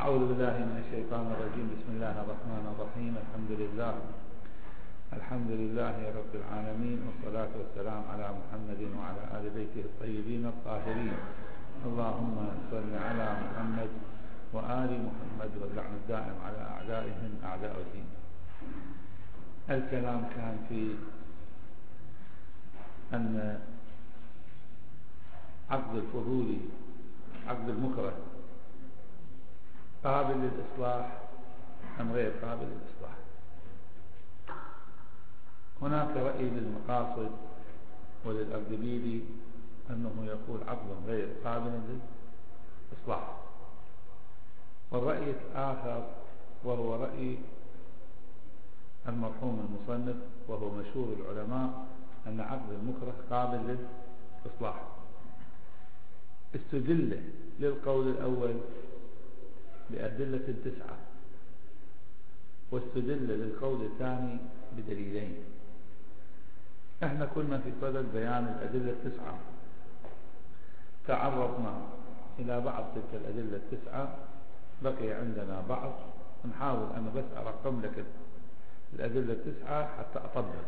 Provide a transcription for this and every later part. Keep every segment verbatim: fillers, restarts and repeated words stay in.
أعوذ بالله من الشيطان الرجيم. بسم الله الرحمن الرحيم. الحمد لله الحمد لله رب العالمين، والصلاة والسلام على محمد وعلى آل بيته الطيبين الطاهرين. اللهم صل على محمد وآل محمد، واللعن الدائم على أعدائهم أعداء الدين. الكلام كان في أن عقد الفضولي عقد المكره قابل للإصلاح أم غير قابل للإصلاح. هناك رأي للمقاصد وللأردبيلي أنه يقول عقد غير قابل للإصلاح، والرأي الآخر وهو رأي المرحوم المصنف وهو مشهور العلماء أن عقد المكره قابل للإصلاح. استدل للقول الأول بأدلة تسعة، واستدل للقول الثاني بدليلين. احنا كنا في صدد بيان الأدلة التسعة، تعرضنا إلى بعض تلك الأدلة التسعة، بقي عندنا بعض، نحاول أنا بس أرقم لك الأدلة التسعة حتى أطبق.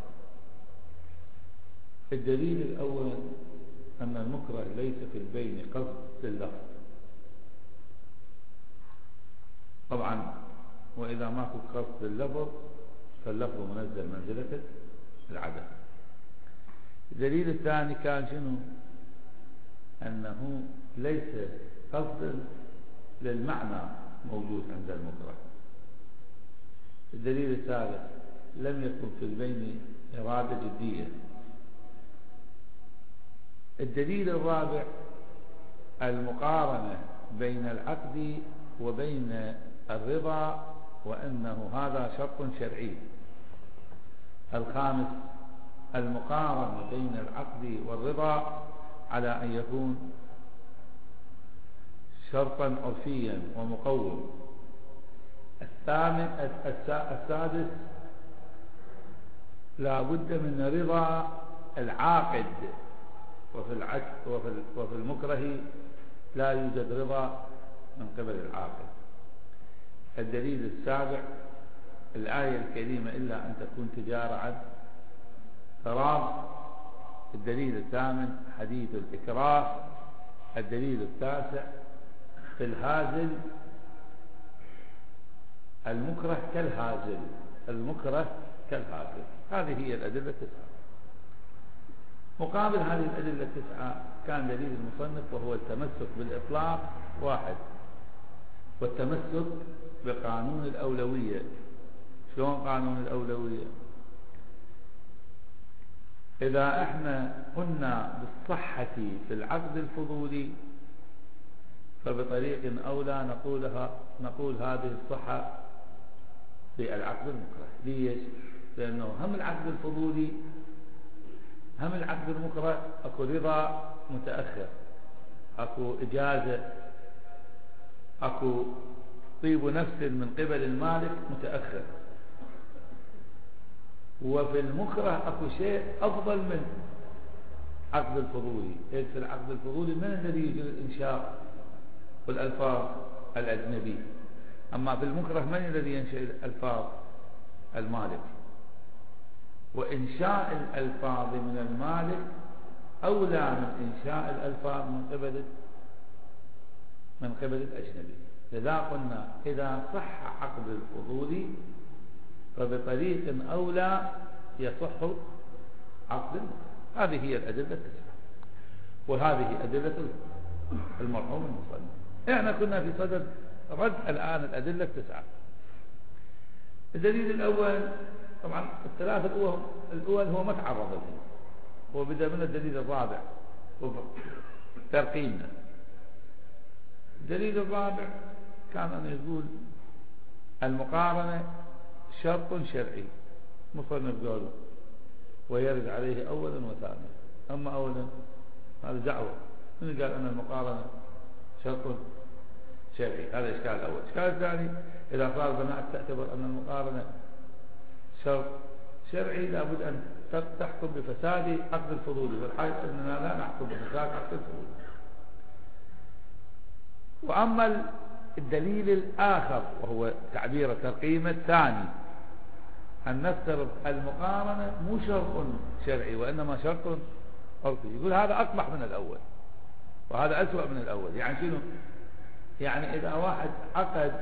الدليل الأول أن المكره ليس في البين قصد لللفظ. طبعا وإذا ما في قصد لللفظ فاللفظ منزل منزلة العدم. الدليل الثاني كان شنو؟ أنه ليس قصد للمعنى موجود عند المكره. الدليل الثالث لم يكن في البين إرادة جدية. الدليل الرابع المقارنة بين العقد وبين الرضا، وأنه هذا شرط شرعي. الخامس المقارنة بين العقد والرضا على أن يكون شرطا عرفيا ومقوم. الثامن السادس لا بد من رضا العاقد، وفي العقد وفي وفي المكره لا يوجد رضا من قبل العاقد. الدليل السابع الآية الكريمة إلا أن تكون تجارة عن تراض. الدليل الثامن حديث الإكراه. الدليل التاسع في الهازل المكره كالهازل، المكره كالهازل. هذه هي الأدلة التسعة. مقابل هذه الأدلة التسعة كان دليل المصنف وهو التمسك بالإطلاق واحد، والتمسك بقانون الأولوية. شلون قانون الأولوية؟ إذا احنا قلنا بالصحة في العقد الفضولي فبطريق أولى نقولها نقول هذه الصحة في العقد المكره. ليش؟ لأنه هم العقد الفضولي هم العقد المكره اكو رضا متأخر، اكو إجازة، اكو طيب نفس من قبل المالك متأخر. وفي المكره اكو شيء افضل من عقد الفضولي. في العقد الفضولي من الذي يجري الانشاء والالفاظ؟ الاجنبي. اما في المكره من الذي ينشئ الالفاظ؟ المالك. وانشاء الالفاظ من المالك اولى من انشاء الالفاظ من قبل من قبل الاجنبي. لذا قلنا إذا صح عقد الفضولي فبطريق أولى يصح عقد المكره. هذه هي الأدلة التسعة، وهذه أدلة المرحوم المصنف. احنا كنا في صدد رد الآن الأدلة التسعة. الدليل الأول طبعا الثلاثة الأول, الأول هو ما تعرض له، هو بدأ من الدليل الرابع ترقيمنا. الدليل الرابع كان أن يقول المقارنة شرط شرعي. مصنف قالوا ويرد عليه أولا وثانيا. أما أولا هذا دعوة، من قال أن المقارنة شرط شرعي؟ هذا إشكال الأول. الإشكال الثاني إذا صار بناء تعتبر أن المقارنة شرط شرعي لابد أن تحكم بفساد عقد الفضولي، والحقيقة أننا لا نحكم بفساد عقد الفضولي. وأما الدليل الآخر وهو تعبير ترقيم الثاني، أن نفترض المقارنة مو شرط شرعي وإنما شرط عرفي. يقول هذا أقبح من الأول وهذا أسوأ من الأول. يعني شنو؟ يعني إذا واحد عقد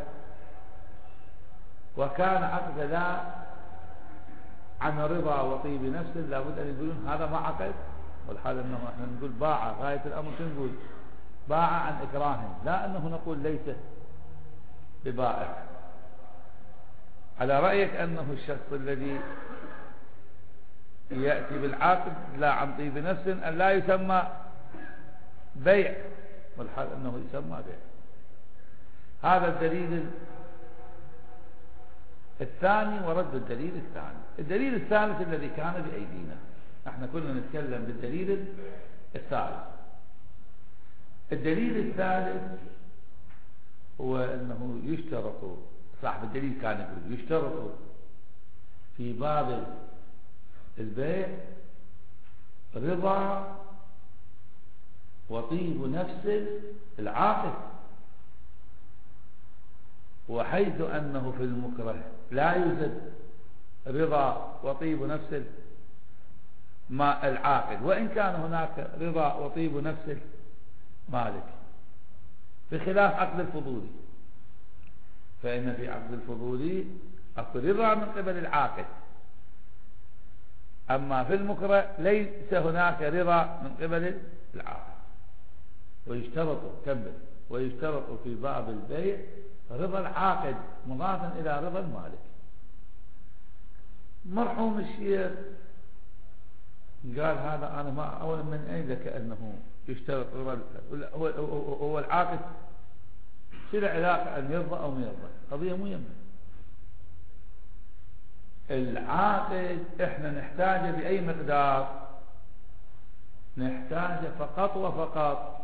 وكان عقد لا عن رضا وطيب نفس لابد أن يقولون هذا ما عقد، والحال أنه احنا نقول باع، غاية الأمر شنو نقول؟ باع عن إكراه، لا أنه نقول ليس ببائع. على رأيك أنه الشخص الذي يأتي بالعقد لا عن طيب نفس أن لا يسمى بيع، والحال أنه يسمى بيع. هذا الدليل الثاني ورد الدليل الثاني. الدليل الثالث الذي كان بأيدينا، احنا كنا نتكلم بالدليل الثالث. الدليل الثالث هو أنه يشترط، صاحب الدليل كان يقول يشترط في باب البيع رضا وطيب نفس العاقد، وحيث أنه في المكره لا يوجد رضا وطيب نفس ما العاقد، وإن كان هناك رضا وطيب نفس المالك، بخلاف عقد الفضولي، فإن في عقد الفضولي أكو رضا من قبل العاقد، أما في المكره ليس هناك رضا من قبل العاقد. ويشترط كمل ويشترط في باب البيع رضا العاقد مضافا إلى رضا المالك. مرحوم الشيخ قال هذا أنا ما أولا من أين لك أنه يشترط رضا هو, هو, هو العاقد شو العلاقة أن يرضى أو ما يرضى؟ قضية مو يمه. العاقد إحنا نحتاجه بأي مقدار؟ نحتاجه فقط وفقط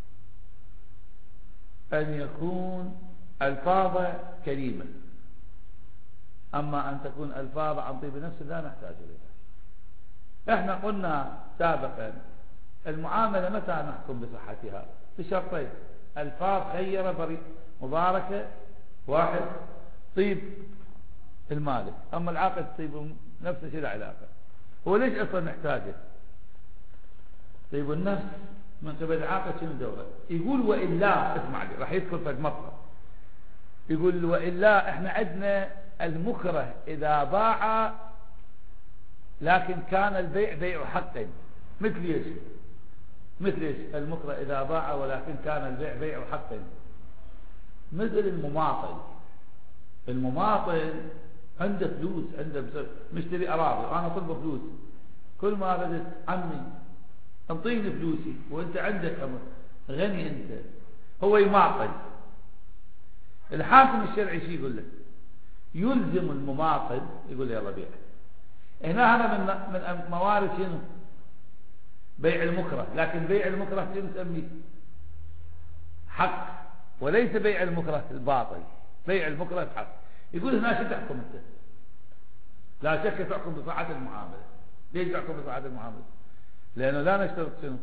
أن يكون ألفاظه كريمة، أما أن تكون ألفاظ عن طيب نفس لا نحتاج إليها. إحنا قلنا سابقا المعاملة متى نحكم بصحتها؟ بشرطين: ألفاظ خيرة مباركة، واحد طيب المالك، أما العاقد طيب نفسه شو العلاقة؟ هو ليش أصلا نحتاجه؟ طيب النفس من قبل العاقد شنو دوره؟ يقول وإلا، اسمع لي راح يدخل في المطلب، يقول وإلا احنا عندنا المكره إذا باع لكن كان البيع بيع حق، مثل ايش؟ مثل ايش المكره إذا باع ولكن كان البيع بيع حق؟ مثل المماطل. المماطل عنده فلوس، عنده مشتري أراضي وأنا طلب فلوس، كل ما بدت عمي انطيني فلوسي وانت عندك أمر غني انت، هو يماطل. الحاكم الشرعي شي يقول لك؟ يلزم المماطل، يقول يلا بيع. هنا هذا من من موارد شنو؟ بيع المكره، لكن بيع المكره شنو نسميه؟ حق، وليس بيع المكره الباطل، بيع المكره الحق. يقول هنا شو تحكم انت؟ لا شك تحكم بصحة المعاملة. ليش تحكم بصحة المعاملة؟ لأنه لا نشترط شنو؟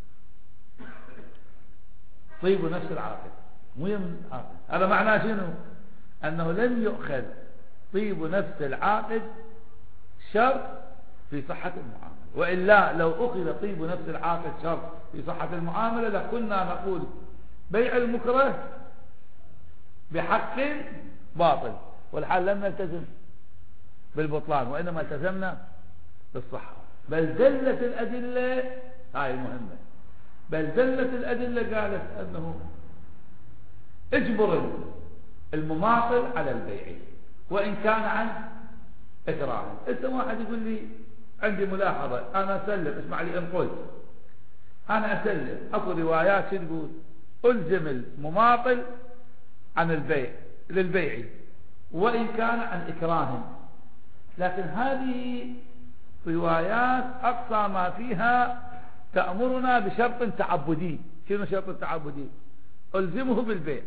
طيب نفس العاقد، مو يم العاقد. هذا معناه شنو؟ أنه لم يؤخذ طيب نفس العاقد شرط في صحة المعاملة، وإلا لو أخذ طيب نفس العاقد شرط في صحة المعاملة لكنا نقول بيع المكره بحق باطل، والحال لم نلتزم بالبطلان وإنما التزمنا بالصحة. بل دلت الأدلة، هاي مهمة، بل دلت الأدلة قالت أنه اجبر المماطل على البيع وإن كان عن إكراه. إذا واحد يقول لي عندي ملاحظة، أنا أسلم، اسمع لي إن قلت أنا أسلم، أكو روايات تقول ألزم المماطل عن البيع للبيع وإن كان عن إكراه، لكن هذه روايات أقصى ما فيها تأمرنا بشرط تعبدي. شنو شرط التعبدي؟ ألزمه بالبيع،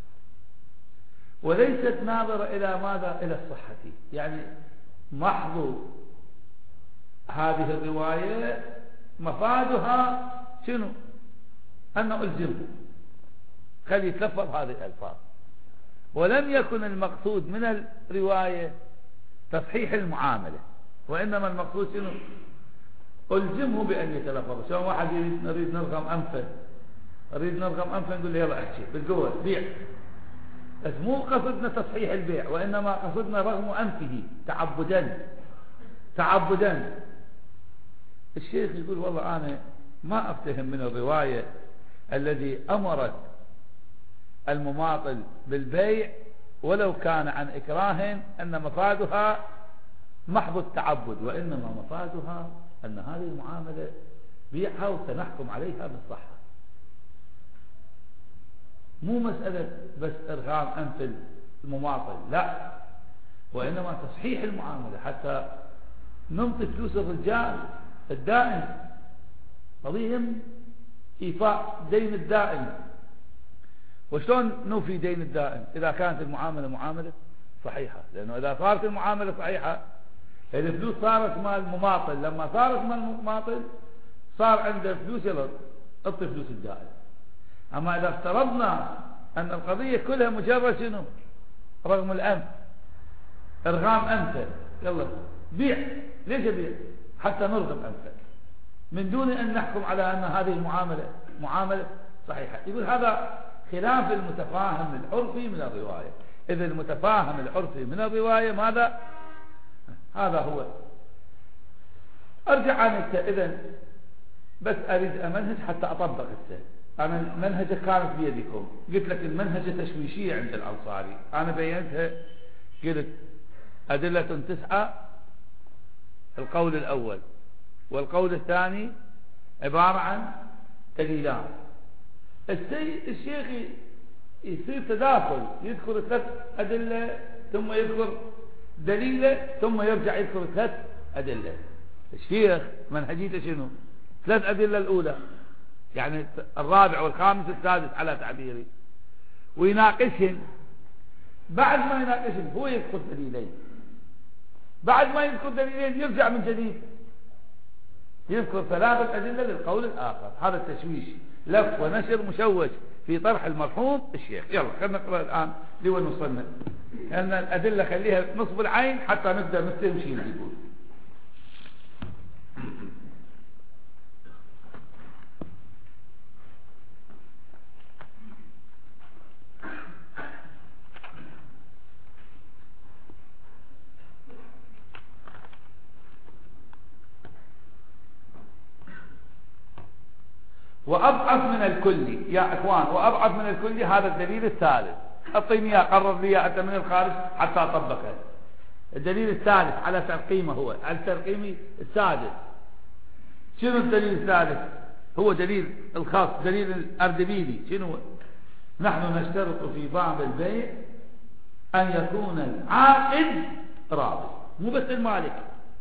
وليست ناظرة إلى ماذا؟ إلى الصحة. يعني محض هذه الرواية مفادها شنو؟ أن ألزمه، خلي يتلفظ هذه الألفاظ ولم يكن المقصود من الرواية تصحيح المعاملة، وإنما المقصود شنو؟ ألزمه بأن يتلفظ. شلون واحد يريد نريد نرغم أنفه، نريد نرغم أنفه نقول له يلا احكي بالقوة بيع، بس مو قصدنا تصحيح البيع، وإنما قصدنا رغم أنفه تعبدا تعبدا. الشيخ يقول والله أنا ما أفتهم من الرواية الذي أمرت المماطل بالبيع ولو كان عن إكراه أن مفادها محض التعبد، وإنما مفادها أن هذه المعاملة بيعها وسنحكم عليها بالصحة، مو مسألة بس إرغام أنف المماطل، لا، وإنما تصحيح المعاملة حتى ننطي فلوس الرجال الدائن، قضية إيفاء دين الدائن. وشلون نوفي دين الدائن؟ إذا كانت المعاملة معاملة صحيحة، لأنه إذا صارت المعاملة صحيحة الفلوس صارت مال المماطل، لما صارت مال المماطل صار عنده فلوس، يلا اعطي فلوس الدائن. أما إذا افترضنا أن القضية كلها مجرد شنو؟ رغم الأنف، إرغام أنفه، يلا بيع، ليش بيع؟ حتى نرغم أنفه من دون أن نحكم على أن هذه المعاملة معاملة صحيحة. يقول هذا خلاف المتفاهم العرفي من الرواية. إذا المتفاهم العرفي من الرواية ماذا؟ هذا هو. أرجع عن السا إذن بس أريد أمنهج حتى أطبق السا. أنا المنهجة كانت بيدكم، قلت لك المنهجة تشويشية عند الأنصاري، أنا بينتها قلت أدلة تسعة القول الأول، والقول الثاني عبارة عن دليلان. الشيخ يصير تداخل، يذكر ثلاث أدلة ثم يذكر دليلة ثم يرجع يذكر ثلاث أدلة. الشيخ منهجيته شنو؟ ثلاث أدلة الأولى، يعني الرابع والخامس والسادس على تعبيري، ويناقشهن. بعد ما يناقشهن هو يذكر دليلين، بعد ما يذكر دليلين يرجع من جديد يذكر ثلاثة أدلة للقول الآخر. هذا التشويش لف ونشر مشوش في طرح المرحوم الشيخ. يلا خلينا نقرأ الآن لوين وصلنا، لأن الأدلة خليها نصب العين حتى نقدر نستلم شيء يقول. وأضعف من الكل يا إخوان، وأضعف من الكل هذا الدليل الثالث. أعطيني إياه، قرر لي أنت من الخارج حتى أطبقه. الدليل الثالث على ترقيمه، هو على ترقيمي السادس. شنو الدليل الثالث؟ هو دليل الخاص، دليل الأردبيلي. شنو؟ نحن نشترط في باب البيع أن يكون العاقد راضي، مو بس المالك،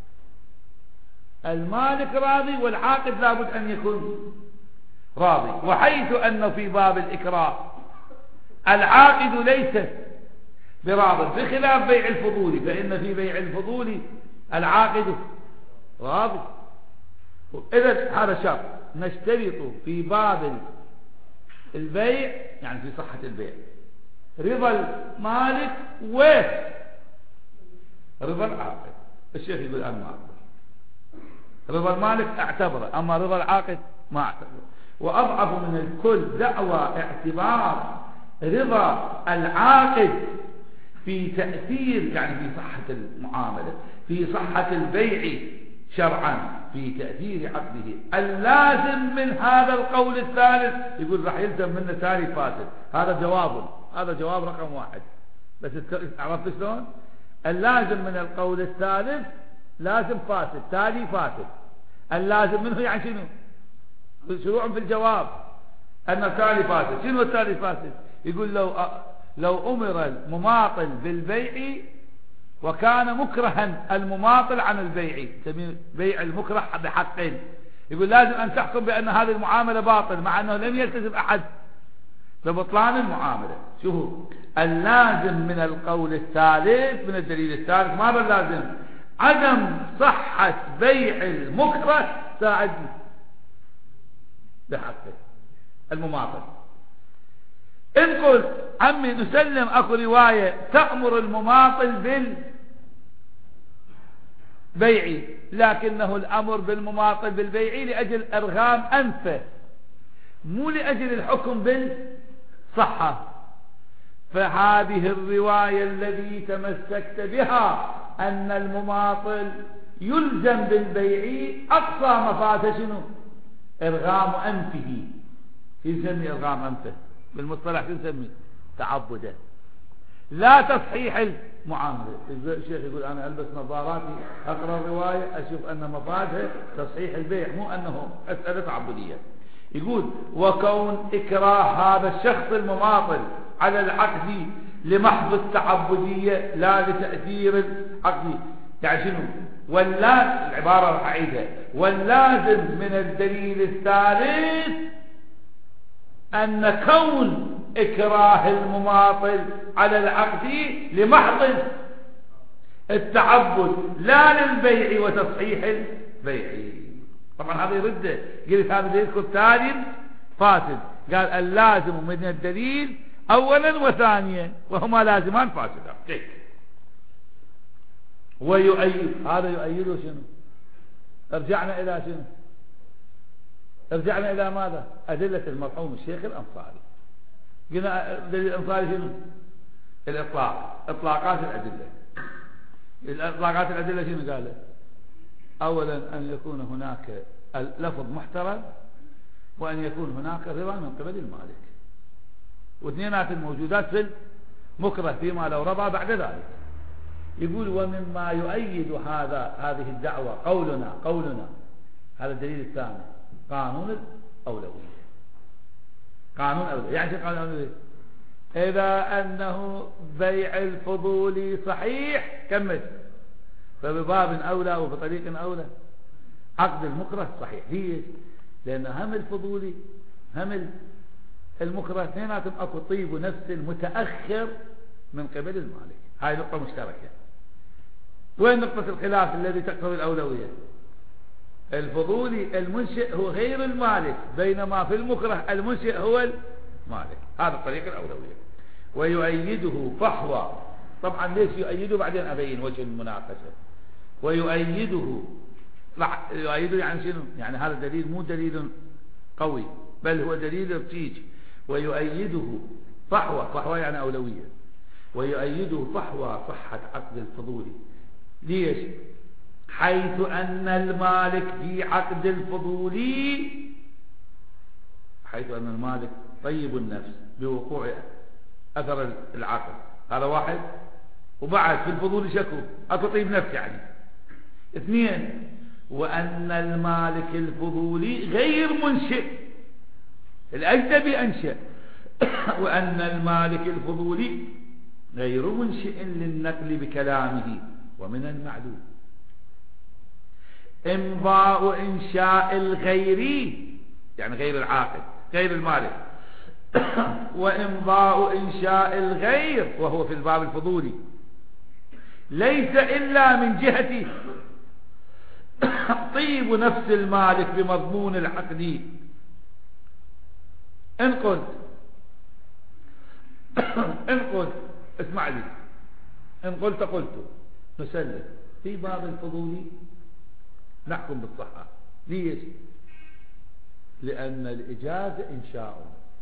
المالك راضي والعاقد لابد أن يكون راضي. وحيث أنه في باب الإكراه العاقد ليس براض، بخلاف بيع الفضولي، فإن في بيع الفضولي العاقد راضي. إذن هذا شرط نشترط في باب البيع، يعني في صحة البيع، رضا المالك ورضا العاقد. الشيخ يقول أنا ما أعتبر رضا المالك، أعتبره، أما رضا العاقد ما أعتبره. وأضعف من الكل دعوى اعتبار رضا العاقد في تأثير، يعني في صحة المعاملة، في صحة البيع شرعا، في تأثير عقده. اللازم من هذا القول الثالث يقول راح يلزم منه تالي فاسد. هذا جواب، هذا جواب رقم واحد. بس عرفت شلون؟ اللازم من القول الثالث لازم فاسد، تالي فاسد. اللازم منه يعني شنو؟ شروع في الجواب أن التالي فاسد. شنو التالي فاسد؟ يقول لو لو أمر المماطل بالبيع وكان مكرها المماطل عن البيع، بيع المكره بحقين، يقول لازم أن تحكم بأن هذه المعاملة باطل، مع أنه لم يلتزم أحد ببطلان المعاملة. شوفوا، اللازم من القول الثالث، من الدليل الثالث، ماذا اللازم؟ عدم صحة بيع المكره ساعدني بحقه المماطل. إن قلت عمي نسلم أكو رواية تأمر المماطل بالبيع، لكنه الأمر بالمماطل بالبيع لأجل إرغام أنفه مو لأجل الحكم بالصحة. فهذه الرواية الذي تمسكت بها أن المماطل يلزم بالبيع أقصى مفاده شنو؟ إرغام أنفه. يسمي إرغام أنفه بالمصطلح يسمي تعبدا، لا تصحيح المعاملة. الشيخ يقول أنا ألبس نظاراتي أقرأ الرواية أشوف أن مفادها تصحيح البيع، مو أنه أسئلة تعبدية. يقول وكون إكراه هذا الشخص المماطل على العقد لمحض التعبدية لا لتأثير العقد، يعني شنو؟ واللازم، العبارة راح أعيدها، واللازم من الدليل الثالث أن كون إكراه المماطل على العقد لمحض التعبد لا للبيع وتصحيح البيع. طبعا هذا يرده، قلت هذا يذكر تالي فاسد، قال اللازم من الدليل أولا وثانيا وهما لازمان فاسدان. كيف ويؤيد هذا يؤيده شنو؟ ارجعنا إلى شنو؟ ارجعنا إلى ماذا؟ أدلة المرحوم الشيخ الأنصاري. قلنا دليل الأنصاري شنو؟ الإطلاق، إطلاقات الأدلة. الإطلاقات الأدلة شنو قال؟ أولا أن يكون هناك اللفظ محترم، وأن يكون هناك رضا من قبل المالك، واثنينات الموجودات في المكره فيما لو رضى بعد ذلك. يقول ومما يؤيد هذا هذه الدعوة قولنا قولنا هذا الدليل الثاني قانون الأولوية. قانون الأولوية يعني شو قانون الأولوية؟ إذا أنه بيع الفضولي صحيح كمل، فبباب أولى وبطريق أولى عقد المكره صحيح. ليش؟ لأن هم الفضولي هم المكره اثنيناتهم أكو طيب ونفس المتأخر من قبل المالك. هاي نقطة مشتركة. وين نقطة الخلاف الذي تقتضي الأولوية؟ الفضولي المنشئ هو غير المالك، بينما في المكره المنشئ هو المالك. هذا الطريق الأولوية. ويؤيده فحوى، طبعا ليش يؤيده بعدين أبين وجه المناقشة. ويؤيده يؤيده يعني شنو؟ يعني هذا دليل مو دليل قوي بل هو دليل ارتيج. ويؤيده فحوى، فحوى يعني أولوية. ويؤيده فحوى صحة عقد الفضولي. ليش؟ حيث أن المالك في عقد الفضولي حيث أن المالك طيب النفس بوقوع أثر العقد، هذا واحد. وبعد في الفضولي شكو أكو طيب نفس يعني. اثنين، وأن المالك الفضولي غير منشئ، الأجنبي أنشأ. وأن المالك الفضولي غير منشئ للنقل بكلامه. ومن المعلوم إمضاء إنشاء الغيري يعني غير العاقد غير المالك وإمضاء إنشاء الغير وهو في الباب الفضولي ليس إلا من جهة طيب نفس المالك بمضمون العقد. إن قلت إن قلت اسمع لي، إن قلت قلت نسلم في باب الفضولي نحكم بالصحة. ليش؟ لأن الإجازة إنشاء،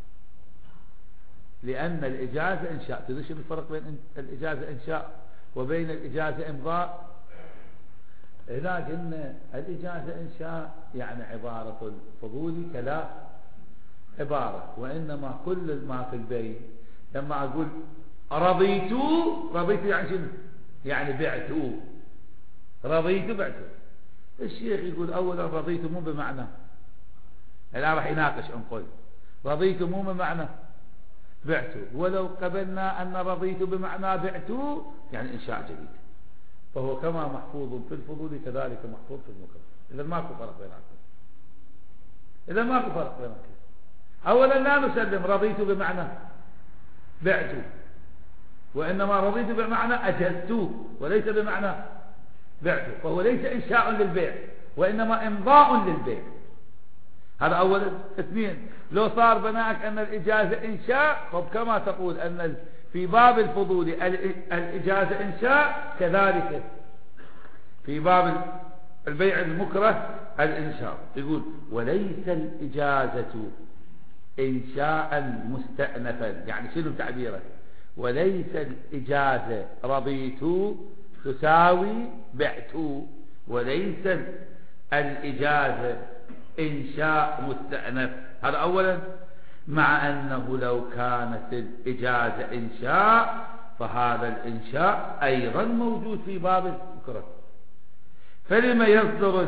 لأن الإجازة إنشاء. تدري شو الفرق بين الإجازة إنشاء وبين الإجازة إمضاء؟ هناك إن الإجازة إنشاء يعني عبارة الفضولي كلا عبارة، وإنما كل ما في البيت لما أقول رضيت، رضيت يعني شنو؟ يعني بعت، رضيت بعت. الشيخ يقول أولا رضيت مو بمعنى، الآن راح يناقش أن قلت رضيت مو بمعنى بعت، ولو قبلنا أن رضيت بمعنى بعت يعني إنشاء جديد، فهو كما محفوظ في الفضول كذلك محفوظ في المكره. إذا ماكو فرق بيناتهم، إذا ماكو فرق بيناتهم. أولا لا نسلم رضيت بمعنى بعت، وإنما رضيت بمعنى أجلت وليس بمعنى بعت، فهو ليس إنشاء للبيع وإنما إمضاء للبيع. هذا أولا. اثنين، لو صار بناءك أن الإجازة إنشاء، طب كما تقول أن في باب الفضول الإجازة إنشاء، كذلك في باب البيع المكره الإنشاء. يقول وليس الإجازة إنشاء مستأنفا، يعني شنو تعبيره؟ وليس الإجازة رضيت تساوي بعت، وليس الإجازة إنشاء مستأنف. هذا أولا. مع أنه لو كانت الإجازة إنشاء فهذا الإنشاء أيضا موجود في باب المكره. فلما يصدر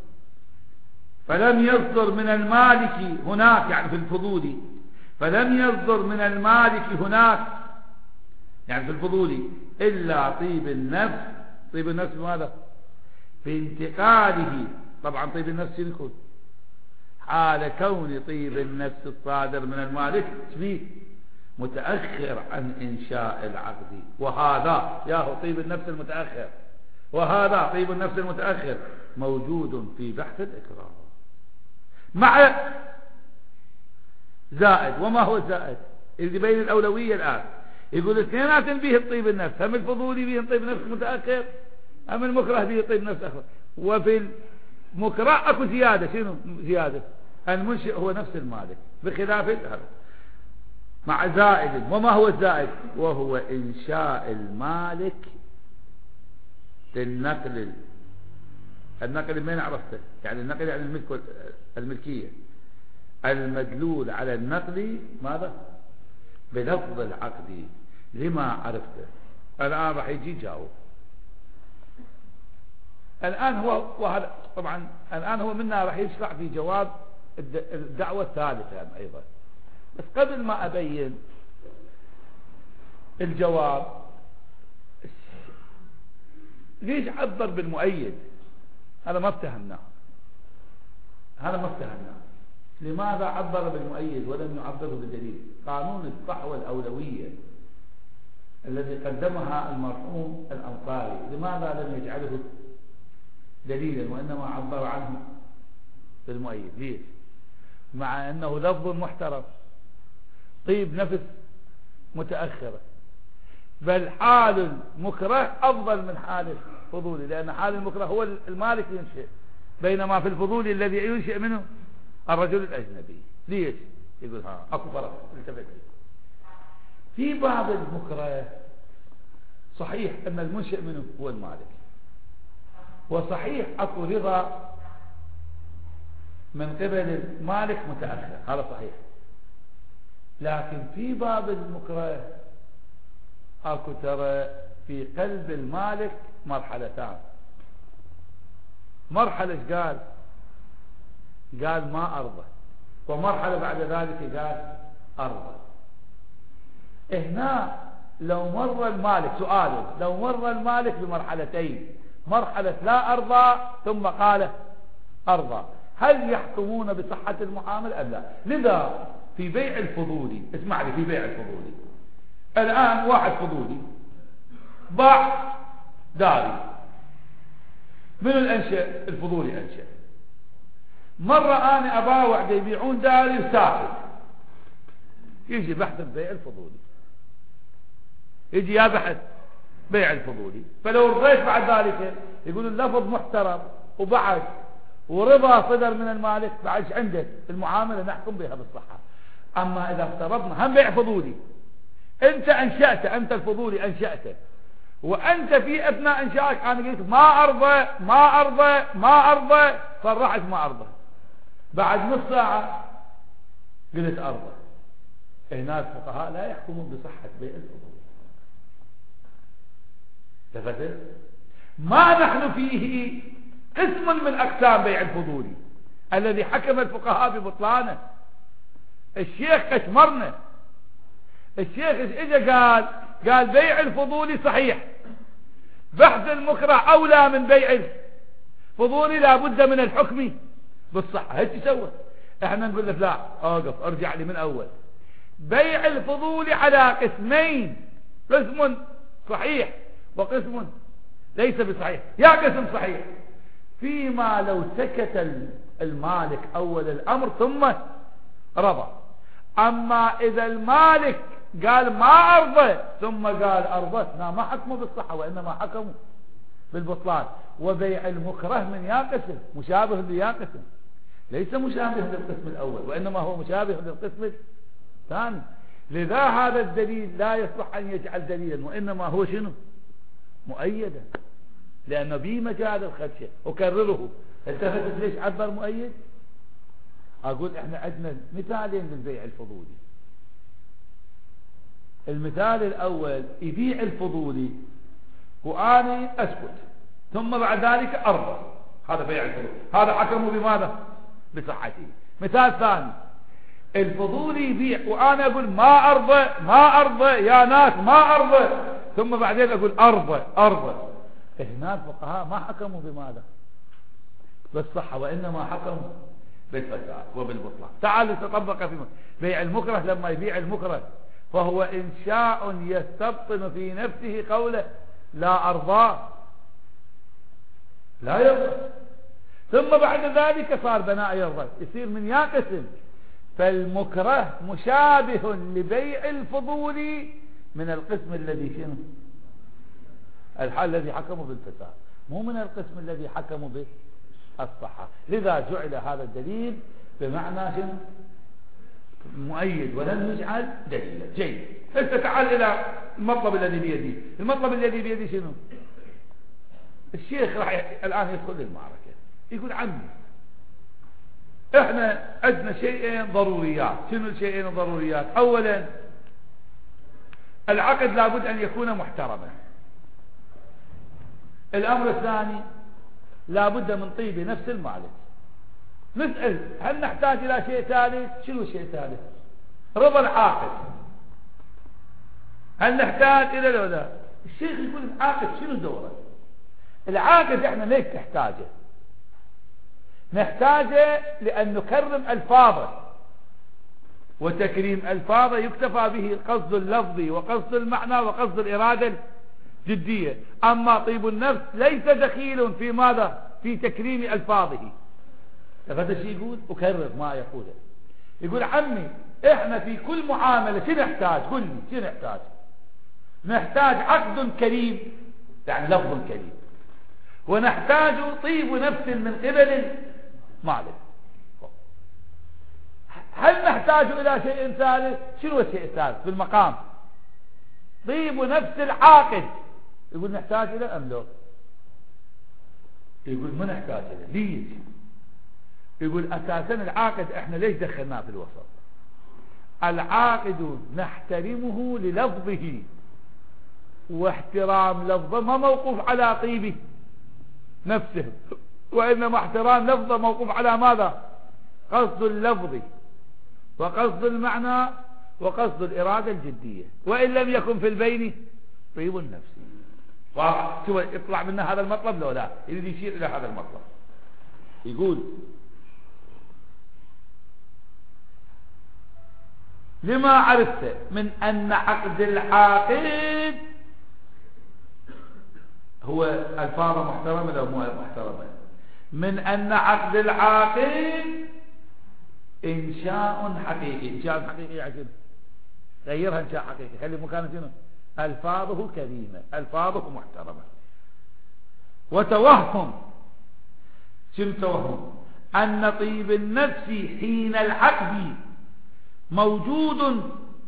فلم يصدر من المالك هناك، يعني في الفضول، فلم يصدر من المالك هناك يعني في الفضول إلا طيب النفس. طيب النفس ماذا؟ في انتقاله. طبعا طيب النفس يكون حال كون طيب النفس الصادر من المالك فيه متأخر عن إنشاء العقد، وهذا ياهو طيب النفس المتأخر، وهذا طيب النفس المتأخر موجود في بحث الإكرام مع زائد. وما هو الزائد اللي بين الأولوية الآن؟ يقول اثنينات به الطيب النفس، هم الفضولي به طيب نفس متأخر، هم المكره به طيب نفس أخر. وفي المكره أكو زيادة. شنو زيادة؟ المنشئ هو نفس المالك بخلاف هذا مع زائد. وما هو الزائد؟ وهو إنشاء المالك للنقل. النقل من عرفته؟ يعني النقل يعني الملك الملكية. المدلول على النقل ماذا؟ بلفظ العقد. لما عرفته؟ الآن راح يجي جاوب. الآن هو وهذا طبعا الآن هو منا راح يشرع في جواب الدعوة الثالثة أيضا. بس قبل ما أبين الجواب، ليش عبر بالمؤيد؟ هذا ما افتهمناه، هذا ما افتهمناه. لماذا عبر بالمؤيد ولم يعبره بالدليل؟ قانون الصحوة الأولوية الذي قدمها المرحوم الأنصاري لماذا لم يجعله دليلا وإنما عبر عنه بالمؤيد؟ ليش؟ مع أنه لفظ محترم، طيب نفس متأخرة، بل حال المكره أفضل من حال الفضولي، لأن حال المكره هو المالك ينشئ، بينما في الفضولي الذي ينشئ منه الرجل الأجنبي. ليش؟ يقول ها أكو فرق. التفت في باب المكره صحيح أن المنشئ منه هو المالك، وصحيح أكو رضا من قبل المالك متأخر، هذا صحيح. لكن في باب المكره أكو ترى في قلب المالك مرحلتان. مرحلة قال قال ما أرضى، ومرحلة بعد ذلك قال أرضى. هنا لو مر المالك، سؤال، لو مر المالك بمرحلتين، مرحلة لا أرضى ثم قال أرضى، هل يحكمون بصحة المعاملة أم لا؟ لذا في بيع الفضولي، اسمع لي، في بيع الفضولي الآن واحد فضولي باع داري، من الأنشاء الفضولي أنشاء، مرة أنا أباوع يبيعون داري وساكت، يجي بحث بيع الفضولي، يجي يا بحث بيع الفضولي. فلو رضيت بعد ذلك يقول اللفظ محترم وبعد ورضا صدر من المالك، بعد عنده المعاملة نحكم بها بالصحة. أما إذا افترضنا هم بيع فضولي، أنت أنشأت، أنت الفضولي أنشأته، وأنت في أثناء إنشائك أنا قلت ما أرضى ما أرضى ما أرضى، صرحت ما أرضى، بعد نص ساعة قلت أرضى. هنا الفقهاء لا يحكمون بصحة بيع الفضولي. تفضل. ما نحن فيه قسم من أقسام بيع الفضولي الذي حكم الفقهاء ببطلانه. الشيخ كشمرنا، الشيخ اجى قال قال بيع الفضولي صحيح، بحث المكره أولى من بيع الفضولي، لا بد من الحكم بالصحة. هيك سوى. احنا نقول لك لا، اوقف ارجع لي من اول. بيع الفضولي على قسمين، قسم صحيح وقسم ليس بصحيح. يا قسم صحيح فيما لو سكت المالك أول الأمر ثم رضى. أما إذا المالك قال ما أرضى ثم قال أرضتنا ما حكموا بالصحة وإنما حكموا بالبطلان. وبيع المكره من ياقسم مشابه لياقسم، ليس مشابه للقسم الأول وإنما هو مشابه للقسم الثاني. لذا هذا الدليل لا يصلح أن يجعل دليلا وإنما هو شنو؟ مؤيدا، لأنه به مجال الخدشة. أكرره، التفتت ليش عبر مؤيد؟ أقول إحنا عندنا مثالين للبيع الفضولي. المثال الأول يبيع الفضولي وأنا أسكت ثم بعد ذلك أرضى، هذا بيع الفضولي، هذا حكموا بماذا؟ بصحته. مثال ثاني، الفضولي يبيع وأنا أقول ما أرضى ما أرضى يا ناس ما أرضى، ثم بعدين أقول أرضى أرضى. هنا الفقهاء ما حكموا بماذا؟ بالصحة وإنما حكموا بالفساد وبالبطلان. تعال تطبق في بيع المكره. لما يبيع المكره فهو إنشاء يستبطن في نفسه قوله لا أرضاه، لا يرضى، ثم بعد ذلك صار بناء يرضى، يصير من ياقسم. فالمكره مشابه لبيع الفضولي من القسم الذي شنو؟ الحال الذي حكموا بالفساد، مو من القسم الذي حكموا بالصحة. لذا جعل هذا الدليل بمعنى شنو؟ مؤيد ولم يجعل دليلا. جيد. انت تعال الى المطلب الذي بيدي. المطلب الذي بيدي شنو؟ الشيخ راح الان يدخل للمعركة يقول عمي احنا عندنا شيئين ضروريات. شنو الشيئين الضروريات؟ اولا العقد لابد ان يكون محترما. الامر الثاني لابد من طيب نفس المالك. نسأل هل نحتاج الى شيء ثالث؟ شنو شيء ثالث؟ رضا العاقد. هل نحتاج الى لو لا؟ الشيخ يقول العاقد شنو دوره؟ العاقد احنا ليش نحتاجه؟ نحتاجه لان نكرم الفاظه، وتكريم الفاظه يكتفى به القصد اللفظي وقصد المعنى وقصد الاراده الجديه. اما طيب النفس ليس دخيل في ماذا؟ في تكريم الفاظه. هذا الشيء يقول أكرر ما يقوله. يقول عمي احنا في كل معاملة شو نحتاج؟ قل لي شو نحتاج؟ نحتاج عقد كريم يعني لفظ كريم، ونحتاج طيب نفس من قبل المالك. هل نحتاج الى شيء ثالث؟ شنو الشيء الثالث بالمقام؟ طيب نفس العاقد. يقول نحتاج الى ام لا؟ يقول ما نحتاج الى. ليش؟ يقول اساسا العاقد احنا ليش دخلناه في الوسط؟ العاقد نحترمه للفظه، واحترام لفظه ما موقوف على طيبه نفسه، وانما احترام لفظه موقوف على ماذا؟ قصد اللفظ وقصد المعنى وقصد الاراده الجديه، وان لم يكن في البين طيب النفس. شو يطلع منا هذا المطلب لو لا؟ يريد يشير الى هذا المطلب. يقول لما عرفت من أن عقد العاقد هو الفاظ محترمة لو مو محترمة، من أن عقد العاقد إنشاء حقيقي. إنشاء حقيقي يعني غيرها إنشاء حقيقي، خلي مكانه شنو؟ ألفاظه كريمة، ألفاظه محترمة. وتوهم، شنو توهم؟ أن طيب النفس حين العقد موجود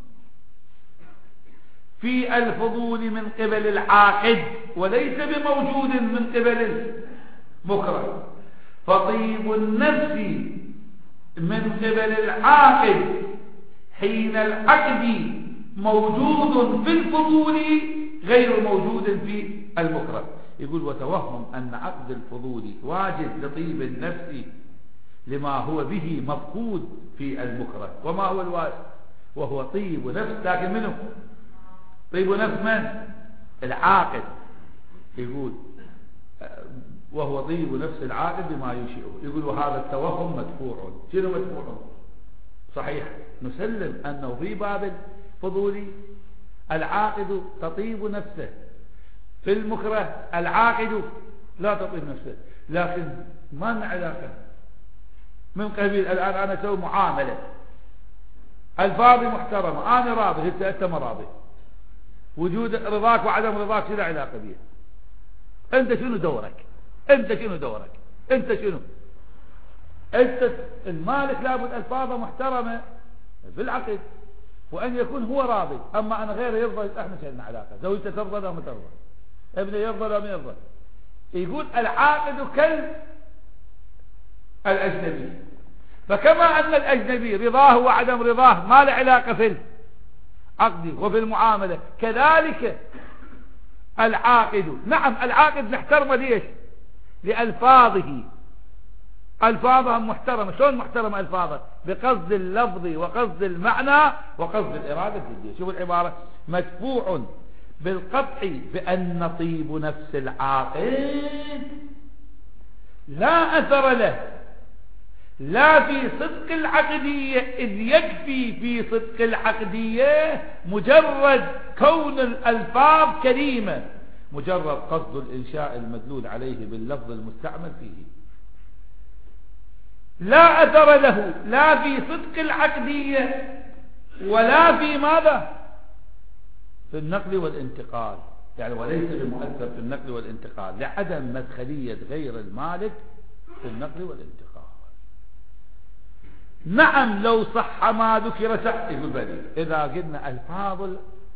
في الفضول من قبل العاقد وليس بموجود من قبل المكره. فطيب النفس من قبل العاقد حين العقد موجود في الفضول غير موجود في المكره. يقول وتوهم أن عقد الفضول واجد لطيب النفس لما هو به مفقود في المكره. وما هو الواجب؟ وهو طيب نفس، لكن منه طيب نفس من؟ العاقد. يقول وهو طيب نفس العاقد بما يشيئه. يقول وهذا التوهم مدفوع. شنو مدفوع؟ صحيح نسلم أنه في باب الفضولي العاقد تطيب نفسه، في المكره العاقد لا تطيب نفسه، لكن ما لنا علاقة من قبيل الآن أنا أسوي معاملة، الفاظي محترمة، أنا راضي، أنت أنت ما راضي، وجود رضاك وعدم رضاك لا علاقة بيه. أنت شنو دورك؟ أنت شنو دورك؟ أنت شنو؟ أنت المالك لابد ألفاظه محترمة في العقد، وأن يكون هو راضي. أما أنا غير يرضى، إحنا شلنا علاقة، زوجته ترضى لا ما ترضى، ابنه يرضى لا ما يرضى. يقول العاقد كالأجنبي، فكما أن الأجنبي رضاه وعدم رضاه ما له علاقة في العقد وفي المعاملة، كذلك العاقد. نعم العاقد نحترمه، ليش؟ لألفاظه، ألفاظها محترمة. شلون محترمة ألفاظه؟ بقصد اللفظ وقصد المعنى وقصد الإرادة الجدية. شوف العبارة: مدفوع بالقطع بأن طيب نفس العاقد لا أثر له لا في صدق العقدية، إذ يكفي في صدق العقدية مجرد كون الألفاظ كريمة، مجرد قصد الإنشاء المدلول عليه باللفظ المستعمل فيه. لا أثر له لا في صدق العقدية ولا في ماذا؟ في النقل والانتقال، يعني وليس بمؤثر في النقل والانتقال لعدم مدخلية غير المالك في النقل والانتقال. نعم لو صح ما ذكر صح بالبديل. إذا قلنا ألفاظ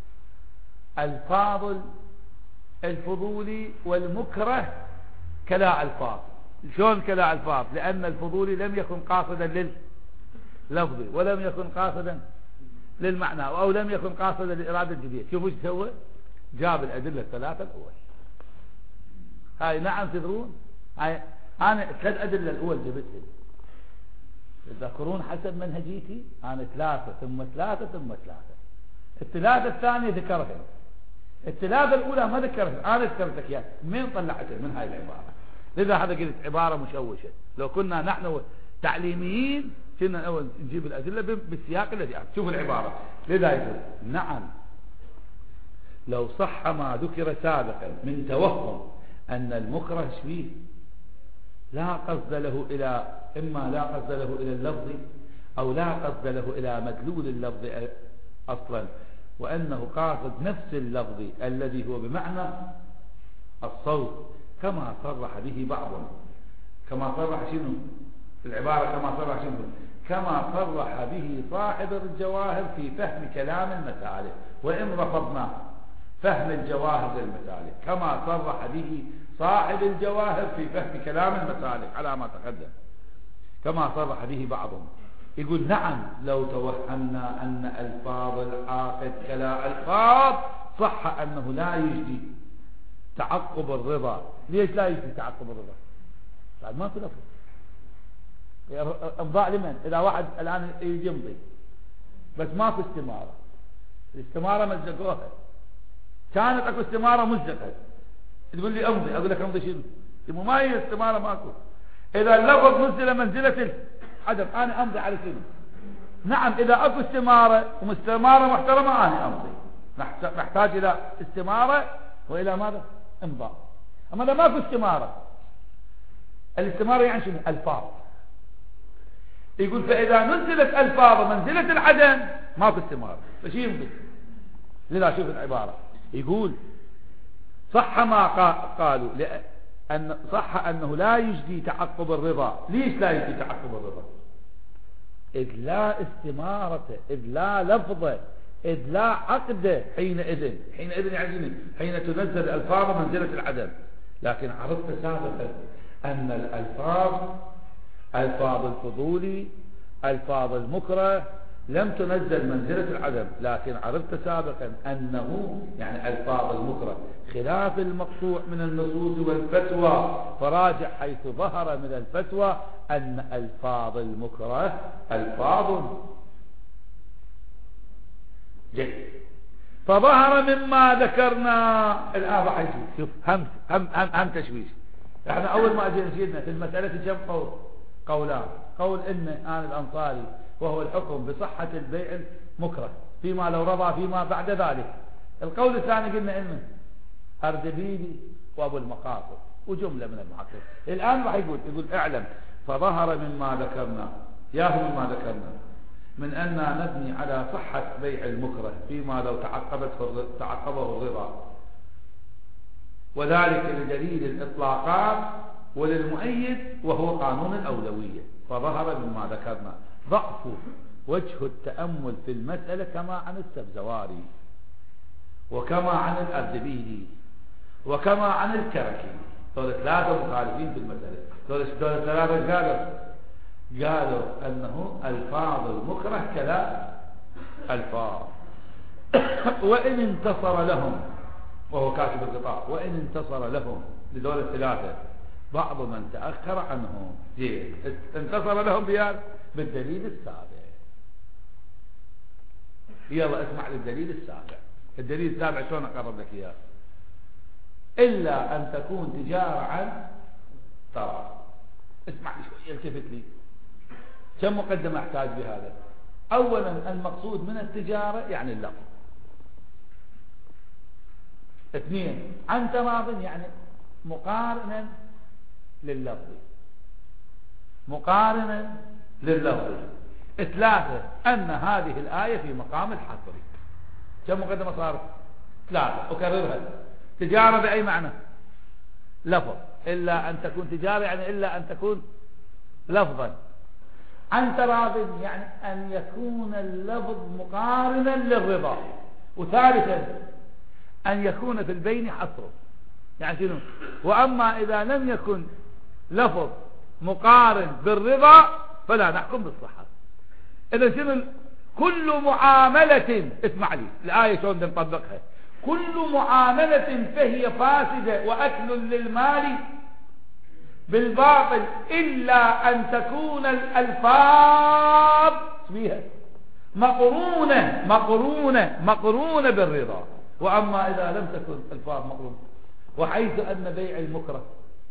ألفاظ الفضولي والمكره كلا ألفاظ. شلون كلا ألفاظ؟ لأن الفضولي لم يكن قاصدا لللفظ ولم يكن قاصدا للمعنى، أو لم يكن قاصدا للإرادة الجديدة. شوفوا ايش سوى؟ جاب الأدلة الثلاثة الأول. هاي نعم تدرون، هاي أنا ثلاث أدلة الأول جبتهم، تذكرون حسب منهجيتي أنا ثلاثة ثم ثلاثة ثم ثلاثة. الثلاثة الثانية ذكرها، الثلاثة الأولى ما ذكرها، أنا ذكرتك إياها. من طلعتها من هاي العبارة؟ لذا هذا قلت عبارة مشوشة. لو كنا نحن تعليميين كنا أول نجيب الأدلة بالسياق الذي أعرف. شوفوا العبارة. لذا يقول: نعم لو صح ما ذكر سابقا من توهم أن المكره شبيه لا قصد له إلى إما لا قصد له إلى اللفظ أو لا قصد له إلى مدلول اللفظ أصلا، وأنه قاصد نفس اللفظ الذي هو بمعنى الصوت، كما صرح به بعضهم. كما صرح شنو العبارة؟ كما صرح شنو؟ كما صرح به صاحب الجواهر في فهم كلام المسالك، وإن رفضنا فهم الجواهر للمسالك، كما صرح به صاحب الجواهر في فهم كلام المسالك على ما تقدم، كما صرح به بعضهم. يقول: نعم لو توهمنا أن ألفاظ العاقد كلا ألفاظ صح أنه لا يجدي تعقب الرضا. ليش لا يجدي تعقب الرضا؟ بعد ما في لفظ امضاء لمن؟ إذا واحد الآن يجي يمضي بس ما في استمارة، الاستمارة مزقوها، كانت اكو استمارة مزقت، تقول لي امضي، اقول لك امضي شنو؟ يقول ما هي استمارة ماكو. إذا اللفظ نزل منزلة العدم أنا أمضي على شنو؟ نعم إذا أكو استمارة ومستمارة محترمة أنا أمضي، نحتاج إلى استمارة وإلى ماذا؟ امضاء. أما إذا ما في استمارة، الاستمارة يعني شنو؟ ألفاظ. يقول فإذا نزلت ألفاظ منزلة العدم ما في استمارة، فشي يمضي. لذا شوف العبارة، يقول: صح ما قالوا أن صح أنه لا يجدي تعقب الرضا. ليش لا يجدي تعقب الرضا؟ إذ لا استمارة، إذ لا لفظة، إذ لا عقد حينئذ. حينئذ يعني حين تنزل الألفاظ منزلة العدم. لكن عرفت سابقا أن الألفاظ ألفاظ الفضولي ألفاظ المكره لم تنزل منزلة العدم، لكن عرفت سابقا أنه يعني ألفاظ المكره خلاف المقطوع من النصوص والفتوى، فراجع حيث ظهر من الفتوى أن ألفاظ المكره ألفاظ جيد. فظهر مما ذكرنا الآن راح يجي شوف هم هم هم, هم تشويش. احنا أول ما أجينا سيدنا في المسألة كم قول؟ قولان. قول إن آن الأنصاري وهو الحكم بصحة البيع المكره فيما لو رضى فيما بعد ذلك. القول الثاني قلنا إنه أردبيلي وأبو المقاصد وجملة من المحققين. الآن راح يقول يقول اعلم فظهر مما ذكرنا ياه مما ذكرنا من أننا نبني على صحة بيع المكره فيما لو تعقبته تعقبه الرضا، وذلك لدليل الإطلاقات وللمؤيد وهو قانون الأولوية. فظهر مما ذكرنا ضعف وجه التأمل في المسألة كما عن السبزواري وكما عن الأردبيلي وكما عن الكركي، دول ثلاثة مخالفين في المسألة. دول ثلاثة قالوا قالوا أنه ألفاظ المكره كلا ألفاظ وإن انتصر لهم، وهو كاتب القطاع، وإن انتصر لهم لدول الثلاثة بعض من تأخر عنهم انتصر لهم بهذا بالدليل السابع. يلا اسمع للدليل السابع. الدليل السابع شلون أقرب لك إياه؟ إلا أن تكون تجارة عن طرف. اسمع لي شوي، التفت لي. كم مقدمة أحتاج بهذا؟ أولا المقصود من التجارة يعني اللفظ. اثنين عن تراض يعني مقارنا لللفظ، مقارنا لللفظ. ثلاثة أن هذه الآية في مقام الحصر. كم مقدمة صارت؟ ثلاثة. أكررها. تجارة بأي معنى؟ لفظ. إلا أن تكون تجارة يعني إلا أن تكون لفظا. عن تراض يعني أن يكون اللفظ مقارنا للرضا. وثالثا أن يكون في البين حصر. يعني شنو؟ وأما إذا لم يكن لفظ مقارن بالرضا فلا نحكم بالصحة. إذا شنو؟ كل معاملة، اسمع لي الآية شلون نطبقها، كل معاملة فهي فاسدة وأكل للمال بالباطل إلا أن تكون الألفاظ فيها مقرونة مقرونة مقرونة بالرضا. وأما إذا لم تكن الألفاظ مقرونة، وحيث أن بيع المكره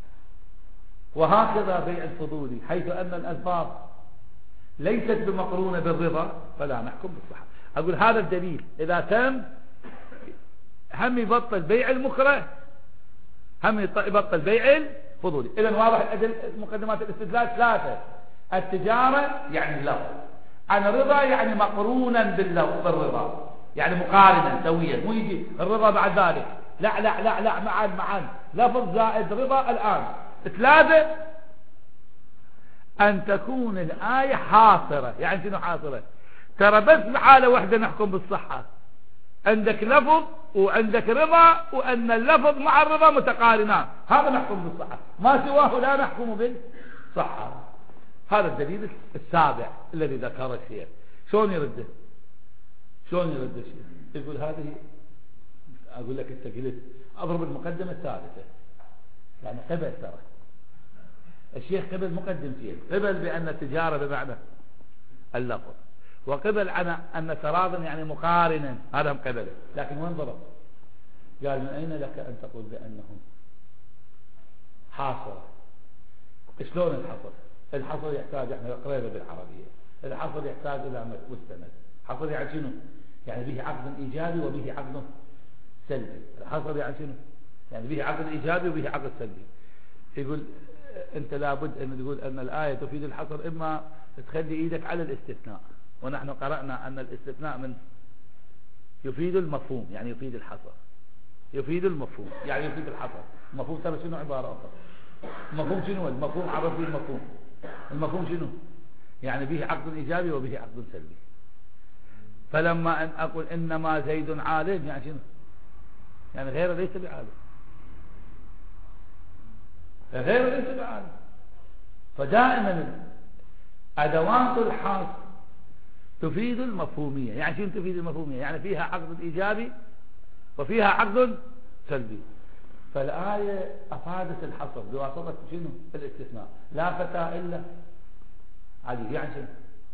وهكذا بيع الفضولي حيث أن الألفاظ ليست بمقرونة بالرضا فلا نحكم بالصحة. أقول هذا الدليل إذا تم هم يبطل بيع المكره هم يبطل بيع الفضولي. إذن واضح مقدمات الاستدلال ثلاثة. التجارة يعني اللفظ، عن الرضا يعني مقرونا بالرضا يعني مقارنا سويا، مو يجي الرضا بعد ذلك، لا لا لا لا معا معا لفظ زائد رضا الآن. ثلاثة أن تكون الآية حاصرة. يعني شنو حاصرة؟ ترى بس بحالة واحدة نحكم بالصحة، عندك لفظ وعندك رضا وأن اللفظ مع الرضا متقارنان، هذا نحكم بالصحة، ما سواه لا نحكم بالصحة. هذا الدليل السابع الذي ذكره الشيخ. شلون يرده؟ شلون يرد الشيخ؟ يقول هذه، أقول لك أنت قلت أضرب المقدمة الثالثة، يعني قبل ترى الشيخ قبل مقدم شيء، قبل بأن التجارة بمعنى اللفظ، وقبل أن تراض يعني مقارنا، هذا هم قبله. لكن وين ضرب؟ قال من أين لك أن تقول بأنه حاصر؟ شلون الحصر؟ الحصر يحتاج، احنا قريبا بالعربية، الحصر يحتاج إلى مستند. حصر يعني شنو؟ يعني به عقد إيجابي وبه عقد سلبي. الحصر يعني شنو؟ يعني به عقد إيجابي وبه عقد سلبي. يقول أنت لابد أن تقول أن الآية تفيد الحصر، إما تخلي إيدك على الاستثناء، ونحن قرأنا أن الاستثناء من يفيد المفهوم، يعني يفيد الحصر، يفيد المفهوم يعني يفيد الحصر. المفهوم ترى شنو عبارة أخرى؟ المفهوم شنو؟ المفهوم عرفي المفهوم. المفهوم شنو؟ يعني به عقد إيجابي وبه عقد سلبي. فلما أن أقول إنما زيد عالم يعني شنو؟ يعني غيره ليس بعالم، غيره ليس بعالم. فدائما أدوات الحصر تفيد المفهومية. يعني شنو تفيد المفهومية؟ يعني فيها عقد إيجابي وفيها عقد سلبي. فالآية أفادت الحصر بواسطة شنو؟ الاستثناء. لا فتى إلا علي، يعني شنو؟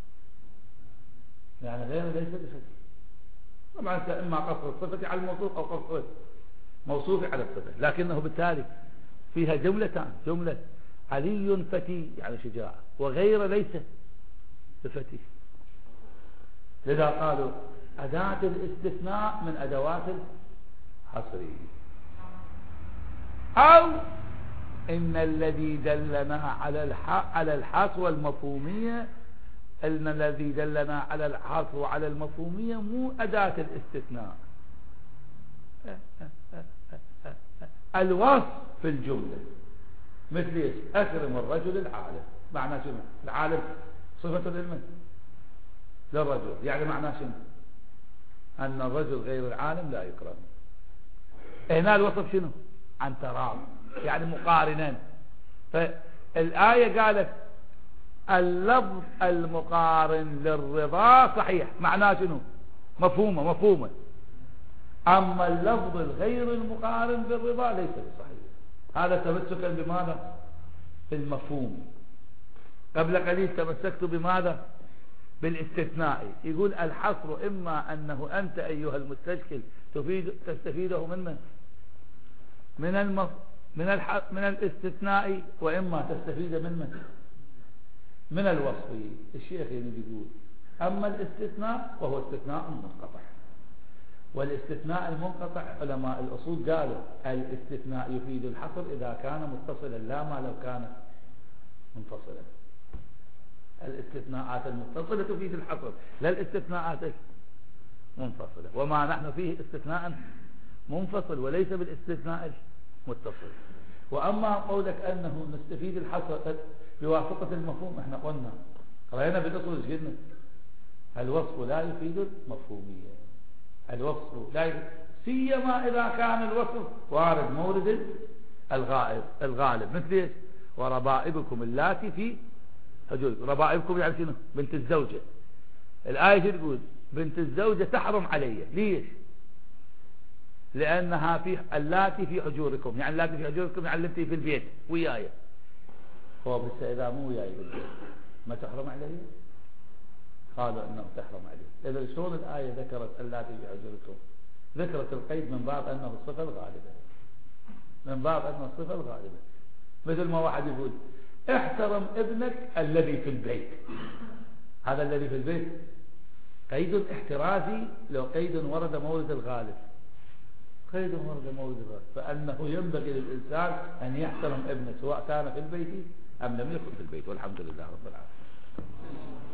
يعني غيره ليس بفتى. طبعا إما قصر الصفة على الموصوف أو قصر موصوف على الصفة، لكنه بالتالي فيها جملتان، جملة علي فتي يعني شجاع، وغير ليس بفتي. لذا قالوا أداة الاستثناء من أدوات الحصر. أو إن الذي دلنا على الح... على الحصر والمفهومية، إن الذي دلنا على الحصر وعلى المفهومية مو أداة الاستثناء، الوصف في الجملة. مثل ايش؟ أكرم الرجل العالم، معناه شنو؟ العالم صفة للمن؟ للرجل، يعني معناه شنو؟ أن الرجل غير العالم لا يكرم. هنا الوصف شنو؟ عن تراض، يعني مقارنا. فالآية قالت اللفظ المقارن للرضا صحيح، معناه شنو؟ مفهومة مفهومة. أما اللفظ الغير المقارن بالرضا ليس بصحيح. هذا تمسكا بماذا؟ بالمفهوم. قبل قليل تمسكت بماذا؟ بالاستثناء. يقول الحصر إما أنه أنت أيها المستشكل تفيد تستفيده من من؟ من المف... من الح... من الاستثناء، وإما تستفيد من من؟ من الوصف. الشيخ يقول أما الاستثناء وهو استثناء منقطع، والاستثناء المنقطع علماء الأصول قالوا الاستثناء يفيد الحصر إذا كان متصلا، لا ما لو كان منفصلا. الاستثناءات المتصلة تفيد الحصر، لا الاستثناءات منفصلة. وما نحن فيه استثناء منفصل وليس بالاستثناء متصل. وأما قولك أنه نستفيد الحصر بواسطة المفهوم، احنا قلنا رأينا بالأصول ايش قلنا؟ الوصف لا يفيد المفهومية، الوصف لا يفيد، سيما إذا كان الوصف وارد مورد الغائب الغالب. مثل ايش؟ وربائبكم اللاتي في حجوركم. ربائبكم يعني شنو؟ بنت الزوجة. الآية تقول بنت الزوجة تحرم علي، ليش؟ لأنها في اللاتي في حجوركم، يعني اللاتي في حجوركم يعني اللتي في البيت وياي. هو بس إذا مو وياي بالبيت ما تحرم علي؟ قالوا أنه تحرم علي. إذا شلون الآية ذكرت اللاتي في حجوركم؟ ذكرت القيد من باب أنه الصفة الغالبة، من باب أنه الصفة الغالبة. مثل ما واحد يقول احترم ابنك الذي في البيت، هذا الذي في البيت قيد احترازي، لو قيد ورد مورد الغالب، قيد ورد مورد الغالب، فأنه ينبغي للإنسان أن يحترم ابنه سواء كان في البيت أم لم يكن في البيت. والحمد لله رب العالمين.